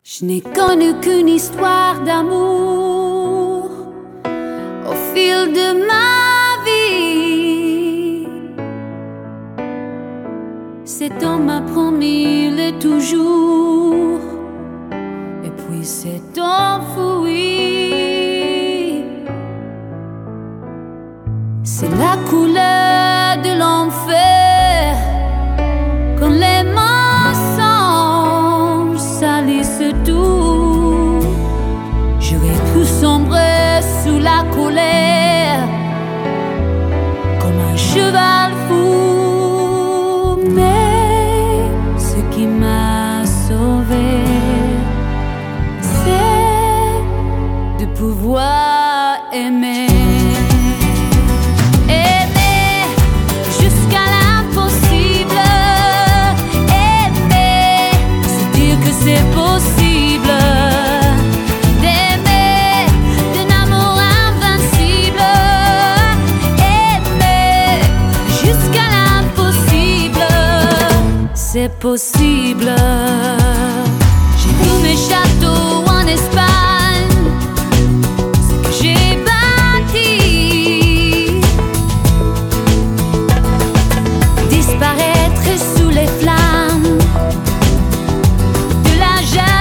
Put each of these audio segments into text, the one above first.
Je n'ai connu qu'une histoire d'amour au fil de ma vie. Cet homme m'a promis le toujours, et puis s'est enfui. C'est la couleur de l'enfer quand les mensonges salissent tout. J'aurais pu sombrer sous la colère comme un cheval fou, mais ce qui m'a sauvé, c'est de pouvoir aimer. C'est possible d'aimer d'un amour invincible, aimer jusqu'à l'impossible. C'est possible. J'ai vu mes châteaux en Espagne, ce que j'ai bâti, disparaître sous les flammes de la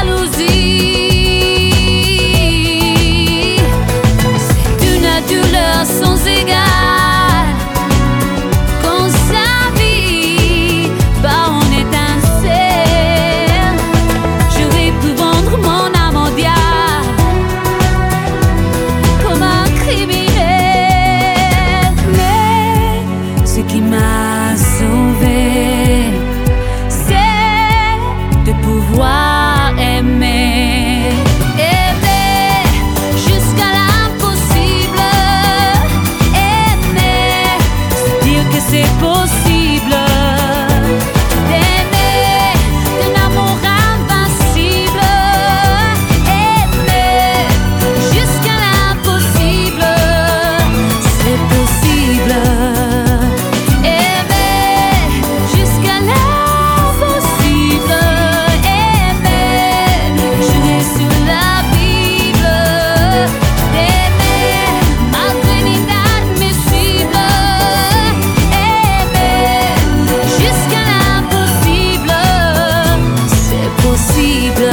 jalousie. C'est une douleur sans égale quand sa vie bat en étincelle. J'aurais pu vendre mon âme au diable comme un criminel, mais ce qui m'a sauvé, c'est de pouvoir aimer. Aimer jusqu'à l'impossible, aimer, se dire que c'est possible d'aimer d'un amour invincible, aimer jusqu'à l'impossible, c'est possible. Aimer jusqu'à l'impossible, aimer, jurer sur la Bible, d'aimer malgré l'inadmissible, aimer jusqu'à l'impossible, c'est possible.